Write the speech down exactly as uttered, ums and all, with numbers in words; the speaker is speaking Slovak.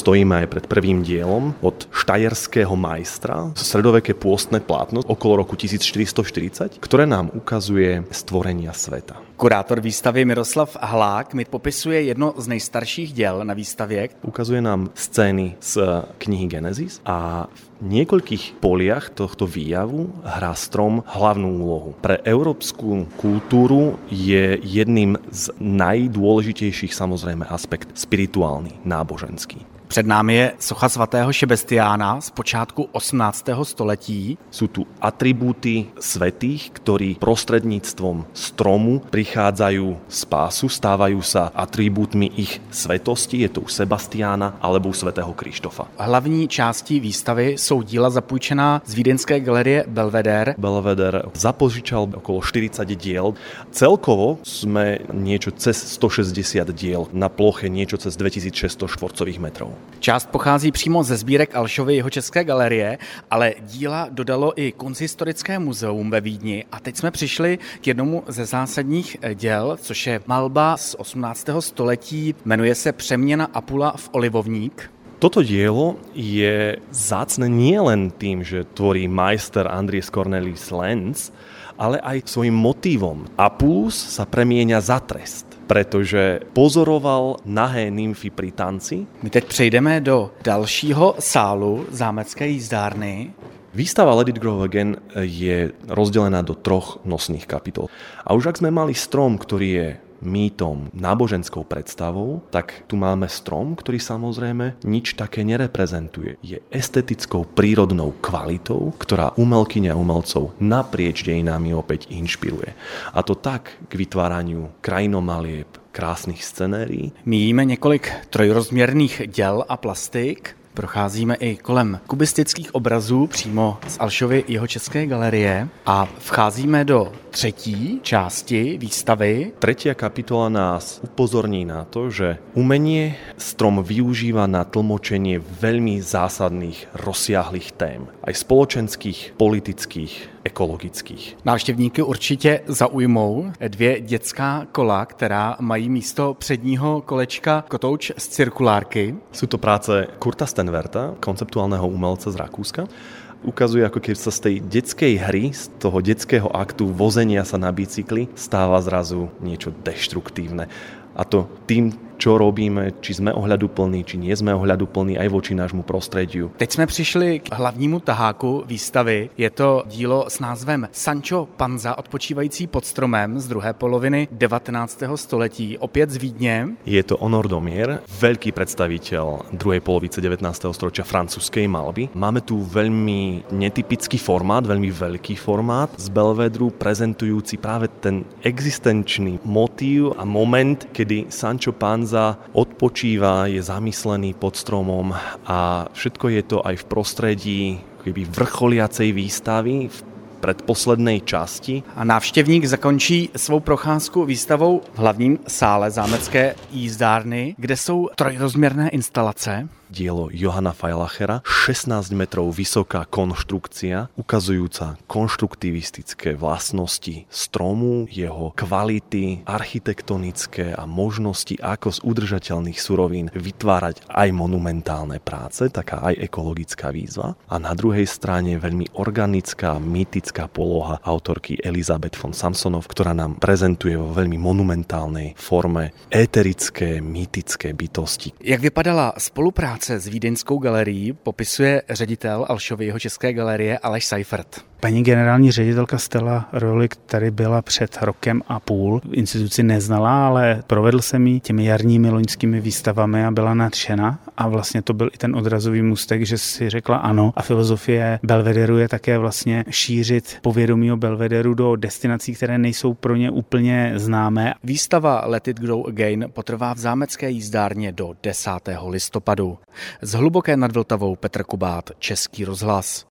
stojíme aj pred prvým dielom od štajerského majstra, stredoveké pôstne plátno okolo roku tisícštyristoštyridsať, ktoré nám ukazuje stvorenia sveta. Kurátor výstavy Miroslav Hlák mi popisuje jedno z nejstarších děl na výstavě. Ukazuje nám scény z knihy Genesis a v niekoľkých poliach tohto výjavu hrá strom hlavnú úlohu. Pre európsku kultúru je jedným z najdôležitejších samozrejme aspekt spirituálny, náboženský. Před námi je socha svatého Šebestiána z počátku osemnásteho století. Sú tu atribúty svätých, ktorí prostredníctvom stromu prichádzajú spásu, stávajú sa atribútmi ich svetosti, je to u Sebastiána alebo u svätého Krištofa. Hlavní části výstavy jsou díla zapůjčená z vídeňské galerie Belvedere. Belvedere zapožičal okolo štyridsať diel. Celkovo sme niečo cez stošesťdesiat diel na ploche niečo cez dvetisícšesťsto štvorcových metrov. Část pochází přímo ze sbírek Alšovy Jihočeské galerie, ale díla dodalo i Kunsthistorické muzeum ve Vídni. A teď jsme přišli k jednomu ze zásadních děl, což je malba z osemnásteho století. Jmenuje se Přeměna Apula v olivovník. Toto dielo je vzácne nielen tým, že tvorí majster Andries Cornelis Lenz, ale aj svojím motívom. Apulus sa premieňa za trest, pretože pozoroval nahé nymfy pri tanci. My teď přejdeme do dalšího sálu zámecké jízdárny. Výstava Let It Grow Again je rozdelená do troch nosných kapitol. A už ak sme mali strom, ktorý je mýtom, náboženskou predstavou, tak tu máme strom, ktorý samozrejme nič také nereprezentuje. Je estetickou prírodnou kvalitou, ktorá umelkyne a umelcov naprieč dejinami opäť inšpiruje. A to tak k vytváraniu krajinomalieb, krásnych scenérií. Míjíme několik trojrozměrných děl a plastik. Procházíme i kolem kubistických obrazů přímo z Alšovy Jihočeské galerie a vcházíme do třetí části výstavy. Tretia kapitola nás upozorní na to, že umenie strom využíva na tlmočenie veľmi zásadných, rozsiahlých tém. Aj spoločenských, politických, ekologických. Návštěvníky určitě zaujmou dvě dětská kola, která mají místo předního kolečka kotouč z cirkulárky. Sú to práce Kurta Stenwerta, konceptuálneho umelca z Rakúska. Ukazuje, ako keď sa z tej detskej hry, z toho detského aktu vozenia sa na bicykli stáva zrazu niečo deštruktívne. A to tým, čo robíme, či sme ohľaduplní, či nie sme ohľaduplní aj voči nášmu prostrediu. Teď jsme přišli k hlavnímu taháku výstavy. Je to dílo s názvem Sancho Panza odpočívající pod stromem z druhé poloviny devatenáctého století, opět z Vídně. Je to Honor Domier, veľký predstaviteľ druhej polovice devätnásteho storočia francúzskej malby. Máme tu veľmi netypický formát, veľmi veľký formát z Belvedru, prezentujúci práve ten existenčný motív a moment, kedy Sancho Panza odpočíva, je zamyslený pod stromom a všetko je to aj v prostredí keby vrcholiacej výstavy v predposlednej časti. A návštěvník zakončí svou procházku výstavou v hlavním sále zámecké jízdárny, kde jsou trojrozměrné instalace. Dielo Johana Feilachera, šestnásť metrov vysoká konštrukcia, ukazujúca konštruktivistické vlastnosti stromu, jeho kvality, architektonické a možnosti, ako z udržateľných surovín vytvárať aj monumentálne práce, taká aj ekologická výzva. A na druhej strane veľmi organická, mýtická poloha autorky Elizabeth von Samsonov, ktorá nám prezentuje vo veľmi monumentálnej forme éterické, mýtické bytosti. Jak vypadala spolupráce s Vídeňskou galerií, popisuje ředitel Alšovy Jihočeské galerie Aleš Seifert. Paní generální ředitelka Stella Rolik tady byla před rokem a půl. Instituci neznala, ale provedl jsem jí těmi jarními loňskými výstavami a byla nadšena. A vlastně to byl i ten odrazový můstek, že si řekla ano. A filozofie Belvederu je také vlastně šířit povědomí o Belvederu do destinací, které nejsou pro ně úplně známé. Výstava Let It Grow Again potrvá v zámecké jízdárně do desátého listopadu. Z Hluboké nad Vltavou Petr Kubát, Český rozhlas.